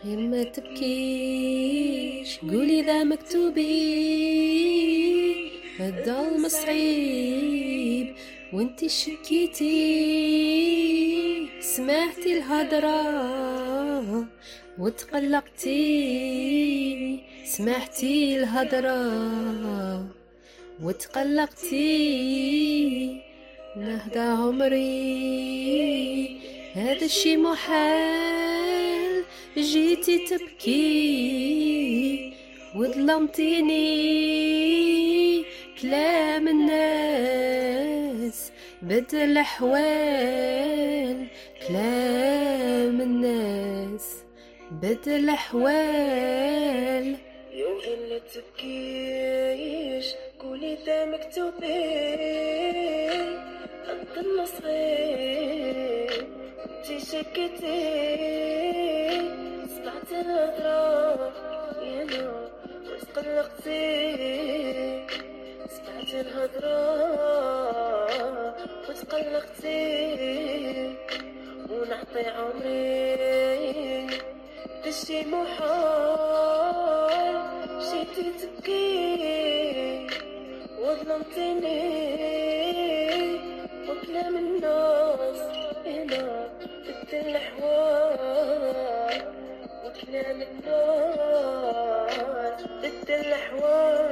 يما تبكيش قولي ذا مكتوبي الظلم صعيب وانتي شكيتي سمعتي الهضرة وتقلقتي سمعتي الهضرة وتقلقتي نهدى عمري هذا الشي محال جيتي تبكي وظلمتيني كلام الناس بدل الأحوال كلام الناس بدل الأحوال يوم لا تبكيش قولي ذا مكتوبين قد النصيب انتي شكيتي سمعت الهضرة يا نور وتقلقتي سمعت الهضرة وتقلقتي ونعطي عمري دشي محال جيتي تبكي وظلمتني وكلام الناس هنا بدل الأحوال وكلام الناس بدل الأحوال